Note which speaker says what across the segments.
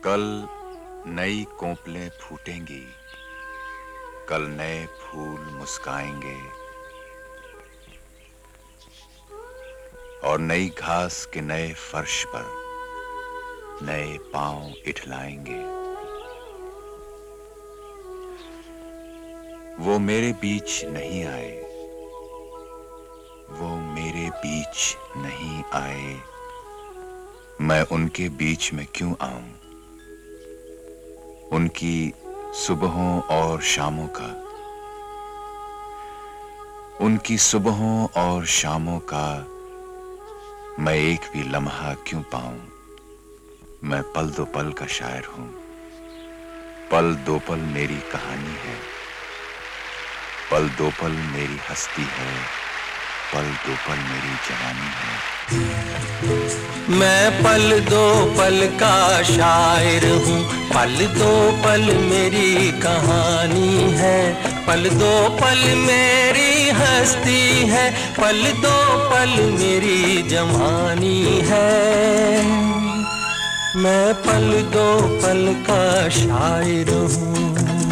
Speaker 1: कल नई कोपलें फूटेंगी, कल नए फूल मुस्काएंगे और नई घास के नए फर्श पर नए पांव इठलाएंगे। वो मेरे बीच नहीं आए, वो मेरे बीच नहीं आए, मैं उनके बीच में क्यों आऊं? उनकी सुबहों और शामों का, उनकी सुबहों और शामों का मैं एक भी लम्हा क्यों पाऊं? मैं पल दो पल का शायर हूं, पल दो पल मेरी कहानी है, पल दो पल मेरी हस्ती है, पल दो पल मेरी जवानी है।
Speaker 2: मैं पल दो पल का शायर हूँ, पल दो पल मेरी कहानी है, पल दो पल मेरी हस्ती है, पल दो पल मेरी जवानी है। मैं पल दो पल का शायर हूँ।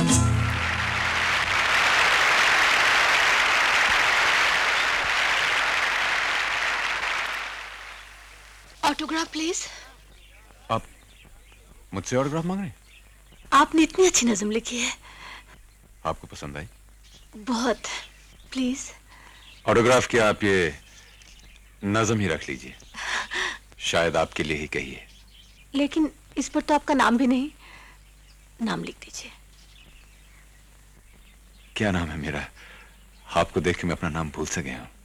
Speaker 3: Autograph please.
Speaker 1: आप मुझसे ऑटोग्राफ मांग रहे हैं?
Speaker 3: आपने इतनी अच्छी नज़म लिखी है।
Speaker 1: आपको पसंद आई?
Speaker 3: बहुत। प्लीज।
Speaker 1: ऑटोग्राफ क्या, आप ये नज़म ही रख लीजिए, शायद आपके लिए ही कही है।
Speaker 3: लेकिन इस पर तो आपका नाम भी नहीं। नाम लिख दीजिए।
Speaker 1: क्या नाम है मेरा? आपको देख के मैं अपना नाम भूल सा गया हूं।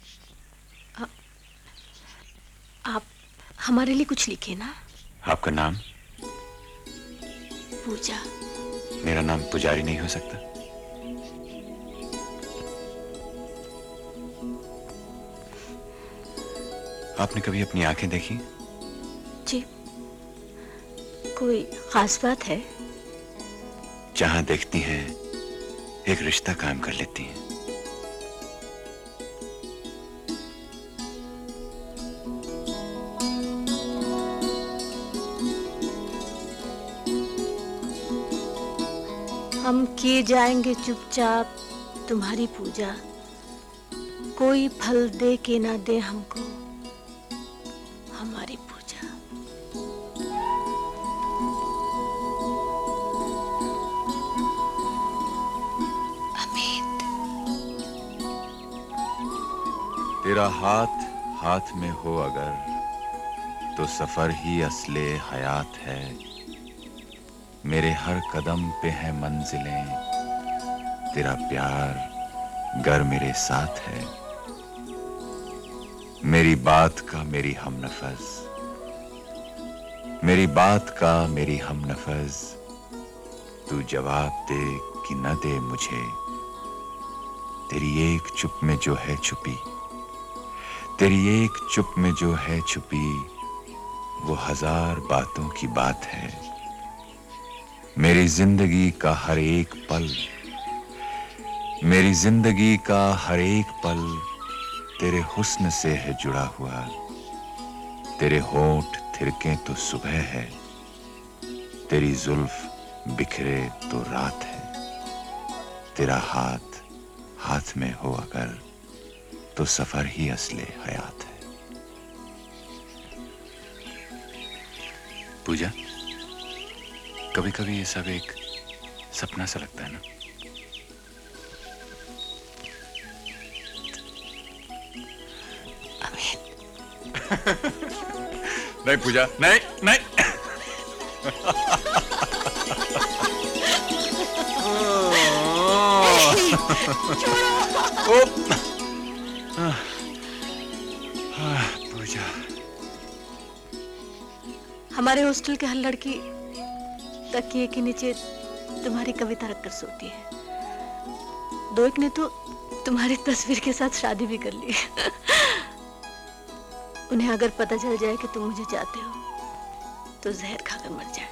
Speaker 3: आप हमारे लिए कुछ लिखिए ना।
Speaker 1: आपका नाम?
Speaker 3: पूजा।
Speaker 1: मेरा नाम पुजारी नहीं हो सकता? आपने कभी अपनी आंखें देखी?
Speaker 3: जी। कोई खास बात है?
Speaker 1: जहां देखती हैं एक रिश्ता कायम कर लेती हैं।
Speaker 3: हम किए जाएंगे चुपचाप तुम्हारी पूजा, कोई फल दे के ना दे हमको हमारी पूजा। अमित।
Speaker 1: तेरा हाथ हाथ में हो अगर तो सफर ही असले हयात है। मेरे हर कदम पे है मंजिलें, तेरा प्यार गर मेरे साथ है। मेरी बात का मेरी हमनफज, मेरी बात का मेरी हमनफज, तू जवाब दे कि न दे मुझे। तेरी एक चुप में जो है छुपी, तेरी एक चुप में जो है छुपी, वो हजार बातों की बात है। मेरी जिंदगी का हर एक पल, मेरी जिंदगी का हर एक पल तेरे हुस्न से है जुड़ा हुआ। तेरे होंठ थिरके तो सुबह है, तेरी जुल्फ बिखरे तो रात है। तेरा हाथ हाथ में हो अगर तो सफर ही असले हयात है। पूजा, कभी कभी ये सब एक सपना सा लगता है ना? नहीं पूजा, नहीं नहीं। पूजा,
Speaker 3: हमारे हॉस्टल के हर लड़की तकिए के नीचे तुम्हारी कविता रखकर सोती है। दो एक ने तो तुम्हारी तस्वीर के साथ शादी भी कर ली। उन्हें अगर पता चल जाए कि तुम मुझे चाहते हो तो जहर खाकर मर जाए।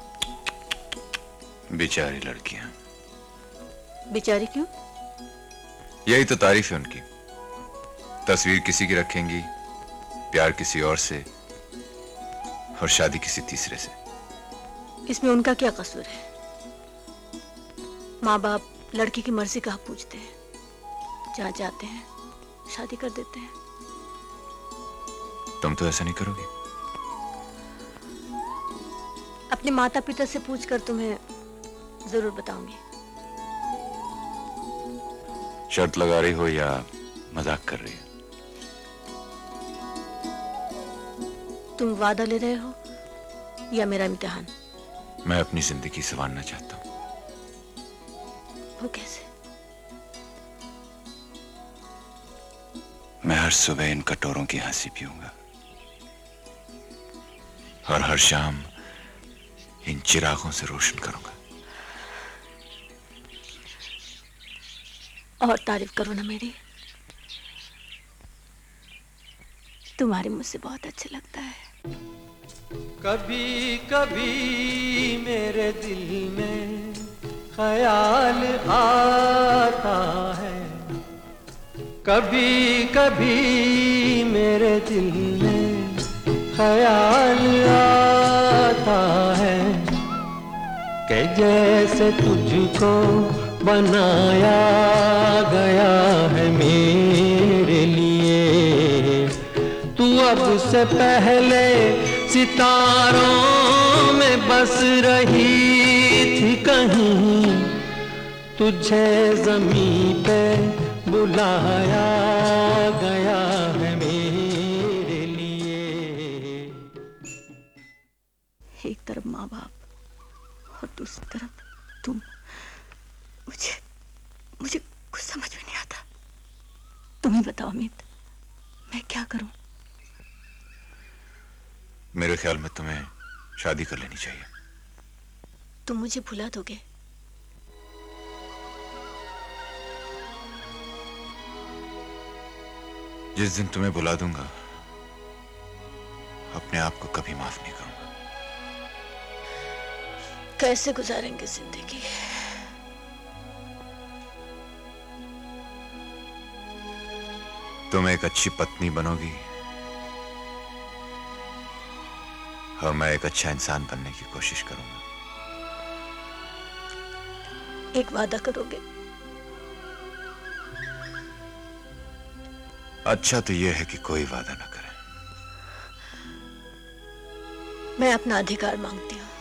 Speaker 1: बेचारी लड़कियां।
Speaker 3: बेचारी क्यों?
Speaker 1: यही तो तारीफ है उनकी। तस्वीर किसी की रखेंगी, प्यार किसी और से, और शादी किसी तीसरे से।
Speaker 3: इसमें उनका क्या कसूर है? माँ बाप लड़की की मर्जी कहाँ पूछते हैं, जहाँ चाहते हैं शादी कर देते हैं।
Speaker 1: तुम तो ऐसा नहीं करोगी?
Speaker 3: अपने माता पिता से पूछकर तुम्हें जरूर बताऊंगी।
Speaker 1: शर्त लगा रही हो या मजाक कर रही हो?
Speaker 3: तुम वादा ले रहे हो या मेरा इम्तिहान?
Speaker 1: मैं अपनी जिंदगी संवारना चाहता हूं।
Speaker 3: वो कैसे?
Speaker 1: मैं हर सुबह इन कटोरों की हंसी पीऊंगा और हर शाम इन चिरागों से रोशन करूंगा।
Speaker 3: और तारीफ करो ना मेरी। तुम्हारी मुझसे बहुत अच्छा लगता है।
Speaker 2: कभी कभी मेरे दिल में ख्याल आता है, कभी कभी मेरे दिल में ख्याल आता है कि जैसे तुझको बनाया गया है मेरे लिए। तू अब से पहले सितारों में बस रही थी कहीं, तुझे ज़मीं पे बुलाया गया है मेरे लिए।
Speaker 3: एक तरफ माँ बाप और दूसरी तरफ तुम। मुझे कुछ समझ में नहीं आता। तुम ही बताओ अमित, मैं क्या करूं?
Speaker 1: मेरे ख्याल में तुम्हें शादी कर लेनी चाहिए।
Speaker 3: तुम मुझे भुला दोगे?
Speaker 1: जिस दिन तुम्हें भुला दूंगा, अपने आप को कभी माफ नहीं करूंगा।
Speaker 3: कैसे गुजारेंगे जिंदगी?
Speaker 1: तुम एक अच्छी पत्नी बनोगी और मैं एक अच्छा इंसान बनने की कोशिश करूंगा।
Speaker 3: एक वादा करोगे?
Speaker 1: अच्छा तो यह है कि कोई वादा ना करे।
Speaker 3: मैं अपना अधिकार मांगती हूँ।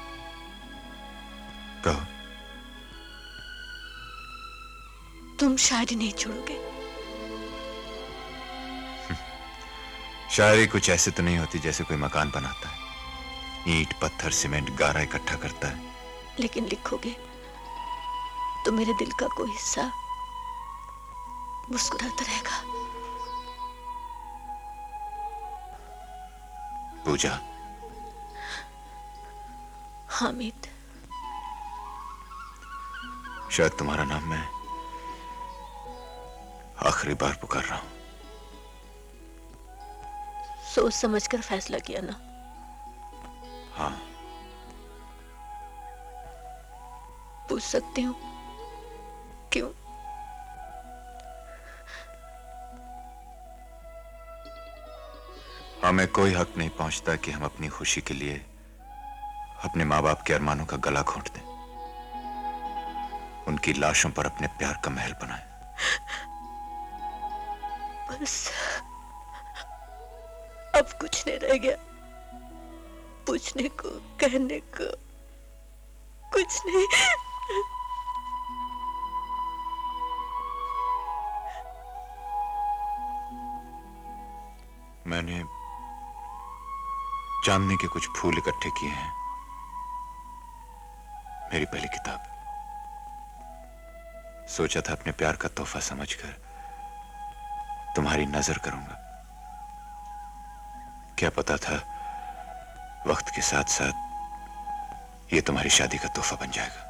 Speaker 1: कहो।
Speaker 3: तुम शायरी नहीं छोड़ोगे?
Speaker 1: शायरी कुछ ऐसे तो नहीं होती जैसे कोई मकान बनाता है, ईंट पत्थर सीमेंट गारा इकट्ठा करता है।
Speaker 3: लेकिन लिखोगे तो मेरे दिल का कोई हिस्सा मुस्कुराता रहेगा।
Speaker 1: पूजा।
Speaker 3: हामिद।
Speaker 1: शायद तुम्हारा नाम मैं आखिरी बार पुकार रहा हूं।
Speaker 3: सोच समझकर फैसला किया ना?
Speaker 1: हाँ।
Speaker 3: पूछ सकती हूँ क्यों?
Speaker 1: हमें कोई हक नहीं पहुंचता कि हम अपनी खुशी के लिए अपने माँ बाप के अरमानों का गला घोंट दें, उनकी लाशों पर अपने प्यार का महल बनाएं।
Speaker 3: बस अब कुछ नहीं रह गया, पूछने को कहने को कुछ नहीं।
Speaker 1: मैंने चांदनी के कुछ फूल इकट्ठे किए हैं, मेरी पहली किताब। सोचा था अपने प्यार का तोहफा समझकर तुम्हारी नजर करूंगा। क्या पता था वक्त के साथ साथ ये तुम्हारी शादी का तोहफा बन जाएगा।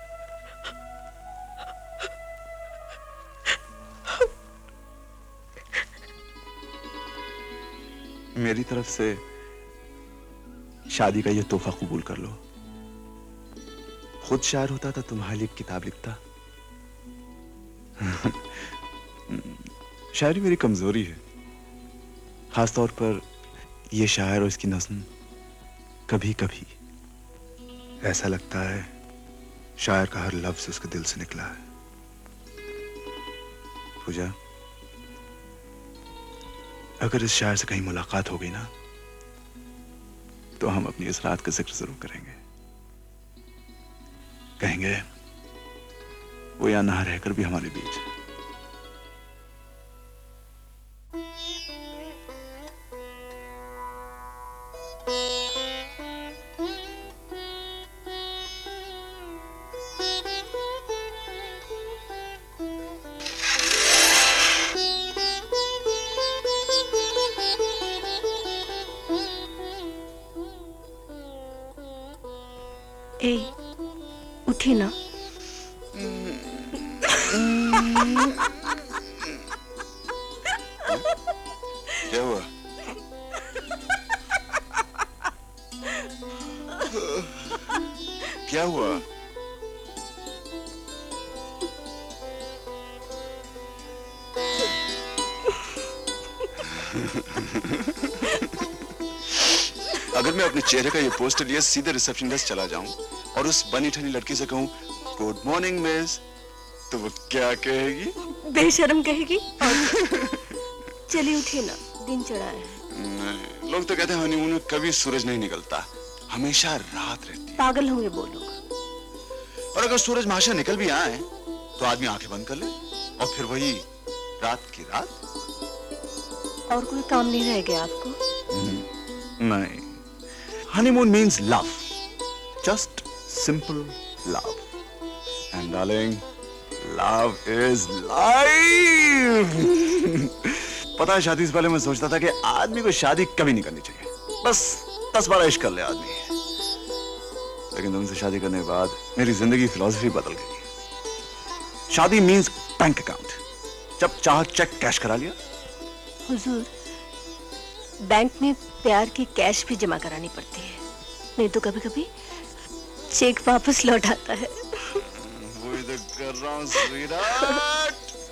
Speaker 4: मेरी तरफ से शादी का ये तोहफा कबूल कर लो। खुद शायर होता था, तुम्हारे लिए किताब लिखता। शायरी मेरी कमजोरी है, खासतौर पर ये शायर और इसकी नज़्म कभी कभी ऐसा लगता है शायर का हर लफ्ज उसके दिल से निकला है। पूजा, अगर इस शायर से कहीं मुलाकात हो गई ना, तो हम अपनी इस रात का जिक्र जरूर करेंगे। कहेंगे वो यहां ना रहकर भी हमारे बीच है।
Speaker 3: ए, उठी ना।
Speaker 1: क्या हुआ? क्या हुआ?
Speaker 4: अगर मैं अपने चेहरे का ये पोस्टर लिए सीधे रिसेप्शन डेस्क चला जाऊं और उस बनी ठनी लड़की से कहूं गुड मॉर्निंग मिस, तो वो क्या कहेगी?
Speaker 3: बेशर्म कहेगी। चलिए उठिए ना, दिन चढ़ा है।
Speaker 4: लोग तो कहते हैं हनीमून में कभी सूरज नहीं निकलता, हमेशा रात रहती है।
Speaker 3: पागल होंगे वो लोग।
Speaker 4: और अगर सूरज महाशय निकल भी आए तो आदमी आंखें बंद कर ले और फिर वही रात की रात।
Speaker 3: और कोई काम नहीं रह गया आपको?
Speaker 4: नहीं, honeymoon means love, just simple love, and darling, love is life. पता है, शादी से पहले मैं सोचता था कि आदमी को शादी कभी नहीं करनी चाहिए, बस 10-12 इश्क कर ले आदमी। लेकिन तुमसे शादी करने के बाद मेरी जिंदगी फिलॉसफी बदल गई। शादी मीन्स बैंक अकाउंट, जब चाह चेक कैश करा लिया।
Speaker 3: हुजूर, बैंक में प्यार की कैश भी जमा करानी पड़ती है, नहीं तो कभी कभी चेक वापस लौट आता है।
Speaker 4: वो इधर कर रहा हूं स्वीटहार्ट।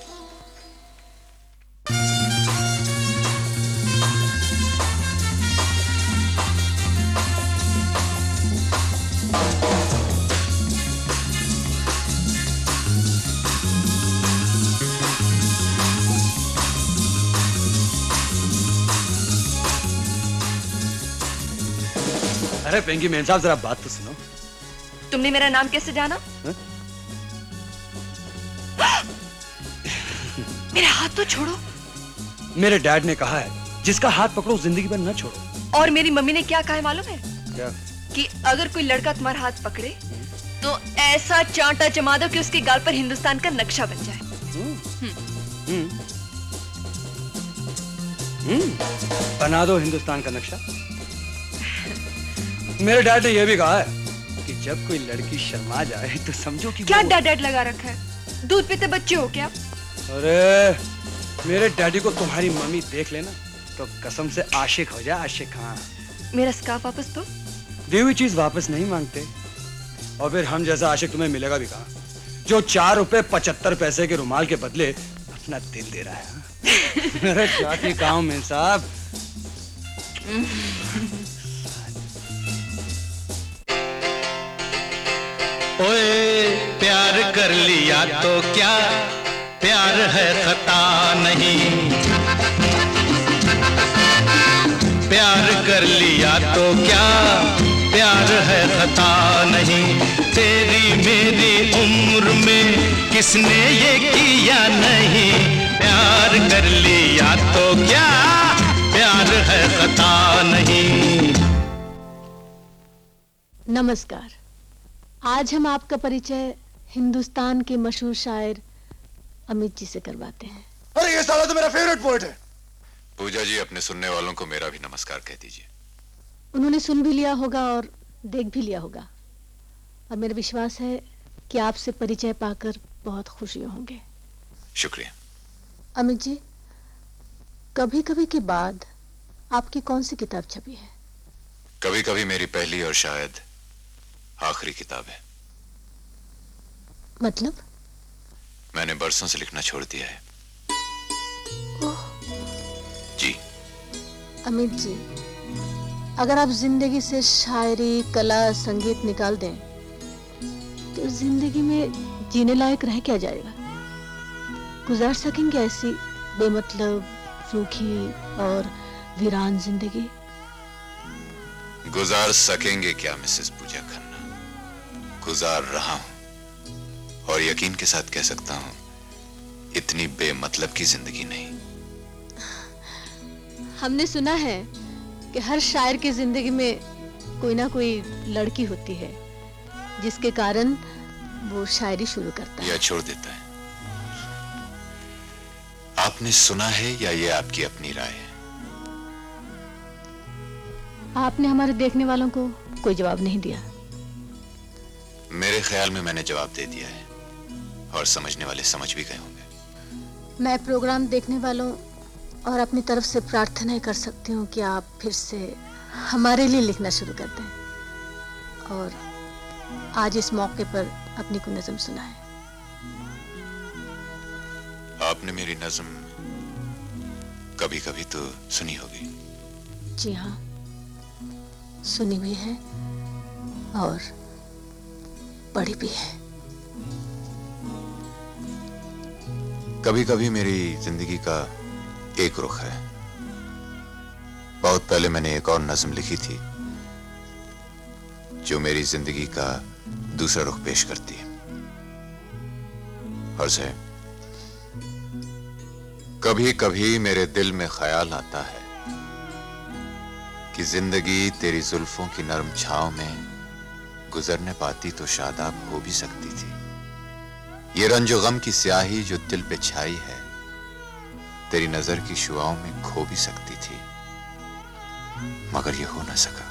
Speaker 5: अरे पेंगी मेन साहब, जरा बात तो सुनो।
Speaker 6: तुमने मेरा नाम कैसे जाना? मेरा हाथ तो छोड़ो।
Speaker 5: मेरे डैड ने कहा है जिसका हाथ पकड़ो जिंदगी भर न छोड़ो।
Speaker 6: और मेरी मम्मी ने क्या कहा है मालूम है?
Speaker 5: क्या? कि
Speaker 6: अगर कोई लड़का तुम्हारा हाथ पकड़े तो ऐसा चांटा जमा दो कि उसके गाल पर हिंदुस्तान का नक्शा बन जाए।
Speaker 5: बना दो हिंदुस्तान का नक्शा। मेरे डैड ने यह भी कहा है कि जब कोई लड़की शर्मा जाए तो समझो कि
Speaker 6: क्या डैड लगा रखा है? दूध पीते बच्चे हो क्या?
Speaker 5: अरे मेरे डैडी को तुम्हारी मम्मी देख लेना तो कसम से आशिक हो जाए, आशिक। हाँ,
Speaker 6: मेरा स्कार्फ वापस दो।
Speaker 5: दी हुई चीज वापस नहीं मांगते, और फिर हम जैसा आशिक तुम्हें मिलेगा भी कहाँ, जो 4 रुपए 75 पैसे के रुमाल के बदले अपना दिल दे रहा है। अरे क्या काम में साहब।
Speaker 2: ओए प्यार कर लिया तो क्या, प्यार है खता नहीं। प्यार कर लिया तो क्या, प्यार है खता नहीं। तेरी मेरी उम्र में किसने ये किया नहीं। प्यार कर लिया तो क्या, प्यार है खता नहीं।
Speaker 3: नमस्कार। आज हम आपका परिचय हिंदुस्तान के मशहूर शायर अमित जी से करवाते हैं।
Speaker 4: अरे ये साला तो मेरा फेवरेट पोएट है।
Speaker 1: पूजा जी, अपने सुनने वालों को मेरा भी नमस्कार कह दीजिए।
Speaker 3: उन्होंने सुन भी लिया होगा और देख भी लिया होगा, और मेरा विश्वास है कि आपसे परिचय पाकर बहुत खुशी होंगे।
Speaker 1: शुक्रिया।
Speaker 3: अमित जी, कभी कभी के बाद आपकी कौन सी किताब छपी है?
Speaker 1: कभी कभी मेरी पहली और शायद आखिरी किताब है।
Speaker 3: मतलब?
Speaker 1: मैंने बरसों से लिखना छोड़ दिया है। जी।
Speaker 3: अमित जी, अगर आप जिंदगी से शायरी, कला, संगीत निकाल दें तो जिंदगी में जीने लायक रह क्या जाएगा? गुजार सकेंगे ऐसी बेमतलब, रूखी और वीरान जिंदगी?
Speaker 1: गुजार सकेंगे क्या मिसेस पूजा खन्ना? गुजार रहा हूं और यकीन के साथ कह सकता हूं, इतनी बेमतलब की जिंदगी नहीं।
Speaker 3: हमने सुना है कि हर शायर की जिंदगी में कोई ना कोई लड़की होती है जिसके कारण वो शायरी शुरू करता है
Speaker 1: या छोड़ देता है। आपने सुना है या ये आपकी अपनी राय है?
Speaker 3: आपने हमारे देखने वालों को कोई जवाब नहीं दिया।
Speaker 1: मेरे ख्याल में मैंने जवाब दे दिया है और समझने वाले समझ भी गए होंगे।
Speaker 3: मैं प्रोग्राम देखने वालों और अपनी तरफ से प्रार्थना कर सकती हूँ कि आप फिर से हमारे लिए लिखना शुरू कर दें और आज इस मौके पर अपनी को नज़म सुनाएं।
Speaker 1: आपने मेरी नज़म कभी कभी तो सुनी होगी।
Speaker 3: जी हाँ, सुनी भी है और पढ़ी भी है।
Speaker 1: कभी कभी मेरी जिंदगी का एक रुख है। बहुत पहले मैंने एक और नज़म लिखी थी जो मेरी जिंदगी का दूसरा रुख पेश करती है। अर्ज़ है, कभी कभी मेरे दिल में ख्याल आता है कि जिंदगी तेरी जुल्फों की नरम छांव में गुजरने पाती तो शादाब हो भी सकती थी। ये रंजो गम की स्याही जो दिल पे छाई है तेरी नजर की शुआओं में खो भी सकती थी, मगर ये हो न सका।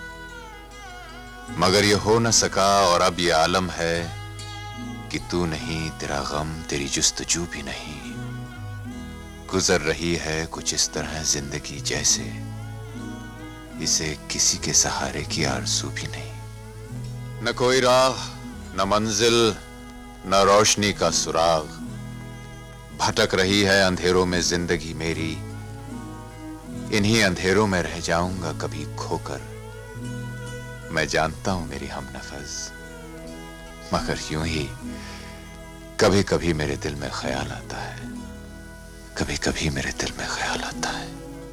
Speaker 1: मगर ये हो न सका और अब ये आलम है कि तू नहीं, तेरा गम, तेरी जुस्तजू भी नहीं। गुजर रही है कुछ इस तरह जिंदगी जैसे इसे किसी के सहारे की आरज़ू भी नहीं। न कोई राह, न मंजिल, न रोशनी का सुराग, भटक रही है अंधेरों में जिंदगी मेरी। इन्हीं अंधेरों में रह जाऊंगा कभी खोकर, मैं जानता हूं मेरी हमनफस। मगर यूं ही कभी कभी मेरे दिल में ख्याल आता है, कभी कभी मेरे दिल में ख्याल आता है।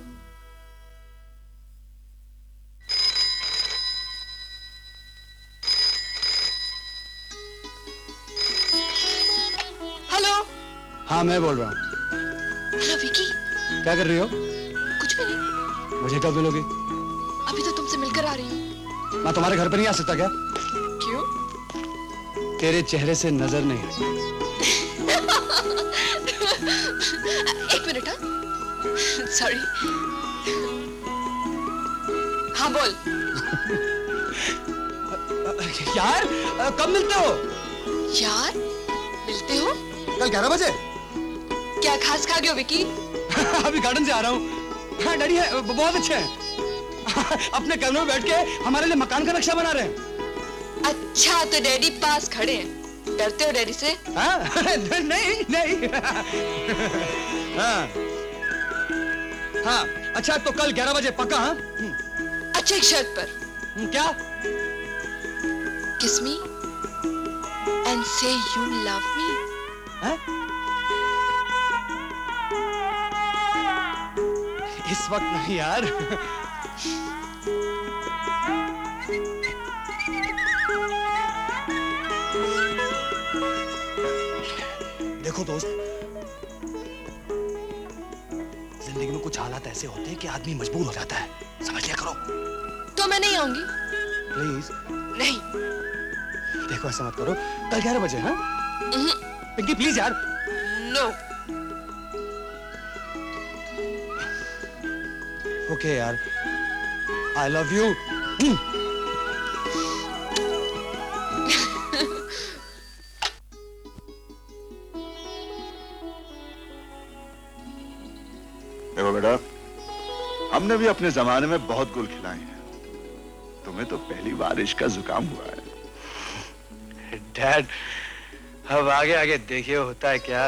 Speaker 6: हेलो।
Speaker 5: हाँ, मैं बोल रहा हूँ।
Speaker 6: हेलो विकी।
Speaker 5: क्या कर रही हो?
Speaker 6: कुछ भी नहीं।
Speaker 5: मुझे कब मिलोगी?
Speaker 6: अभी तो तुमसे मिलकर आ रही हूँ।
Speaker 5: मैं तुम्हारे घर पर नहीं आ सकता क्या?
Speaker 6: क्यों?
Speaker 5: तेरे चेहरे से नजर नहीं हटती।
Speaker 6: एक मिनट। सॉरी। हाँ बोल।
Speaker 5: यार, कब मिलते हो?
Speaker 6: यार, मिलते हो?
Speaker 5: कल 11 बजे।
Speaker 6: क्या खास खा गए हो विकी?
Speaker 5: अभी गार्डन से आ रहा हूँ। हाँ, डैडी है, बहुत अच्छे हैं। अपने कमरे में बैठ के हमारे लिए मकान का नक्शा बना रहे हैं।
Speaker 6: अच्छा, तो डैडी पास खड़े हैं। डरते हो डैडी से?
Speaker 5: हाँ? नहीं नहीं। हाँ हाँ, अच्छा तो कल 11 बजे पक्का? हाँ,
Speaker 6: अच्छा, एक शर्त पर।
Speaker 5: क्या?
Speaker 6: Kiss me and say you love me.
Speaker 5: इस वक्त नहीं यार। देखो दोस्त, जिंदगी में कुछ हालात ऐसे होते हैं कि आदमी मजबूर हो जाता है, समझ लिया करो।
Speaker 6: तो मैं नहीं आऊंगी।
Speaker 5: प्लीज।
Speaker 6: नहीं।
Speaker 5: देखो ऐसा मत करो, कल 11 बजे। हाँ पिंकी, प्लीज यार।
Speaker 6: नो।
Speaker 5: ओके यार, आई लव यू।
Speaker 4: देखो बेटा, हमने भी अपने जमाने में बहुत गुल खिलाए हैं। तुम्हें तो पहली बार इश्क का जुकाम हुआ है।
Speaker 5: डैड, अब आगे आगे देखिए होता है क्या।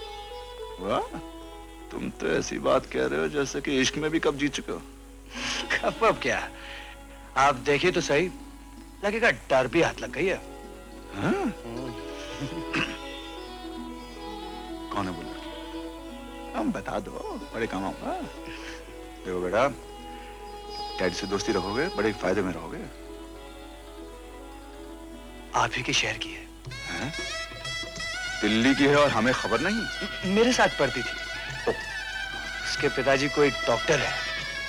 Speaker 4: वाह, तुम तो ऐसी बात कह रहे हो जैसे कि इश्क में भी कब जीत चुके हो।
Speaker 5: अब क्या, आप देखिए तो सही, लगेगा डर भी हाथ लग गई है।
Speaker 4: हाँ? कौन है बोला? हम बता दो, बड़े काम आऊंगा। देखो बेटा, डैडी से दोस्ती रखोगे, बड़े फायदे में रहोगे।
Speaker 5: आप ही के शहर की है।
Speaker 4: हैं? दिल्ली की है और हमें खबर नहीं?
Speaker 5: मेरे साथ पढ़ती थी। उसके पिताजी कोई डॉक्टर है,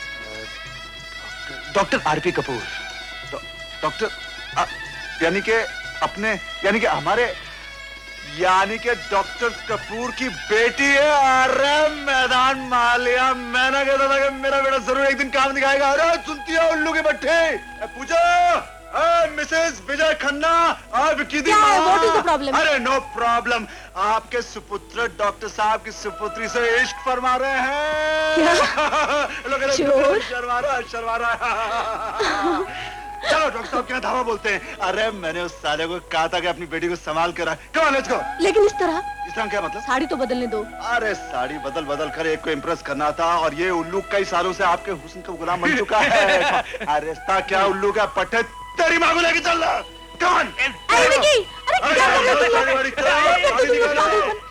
Speaker 5: डॉक्टर आरपी कपूर।
Speaker 4: डॉक्टर यानी कि अपने, यानी कि हमारे, यानी कि डॉक्टर कपूर की बेटी है। अरे मैदान मालिया, मैंने कहता था कि मेरा बेटा जरूर एक दिन काम दिखाएगा। अरे सुनती है उल्लू के बट्टे, पूजा, मिसेस विजय खन्ना, विक्की दी माँ।
Speaker 3: What is the problem?
Speaker 4: अरे नो प्रॉब्लम, आपके सुपुत्र डॉक्टर साहब की सुपुत्री से इश्क फरमा रहे हैं। लोग शर्मा रहा। चलो डॉक्टर साहब क्या धावा बोलते हैं। अरे मैंने उस साले को कहा था कि अपनी बेटी को संभाल कर रहा। Come on let's go.
Speaker 3: लेकिन इस तरह
Speaker 4: क्या मतलब?
Speaker 3: साड़ी तो बदलने दो।
Speaker 4: अरे साड़ी बदल बदल कर एक को इम्प्रेस करना था, और ये उल्लू कई सालों से आपके हुस्न का गुलाम बन चुका है। अरे रिश्ता क्या उल्लू का पट्टे, तेरी माँ को लेके चल रहा। कौन?
Speaker 3: अरे विकी, अरे क्या कर रहे हो तुम लोग?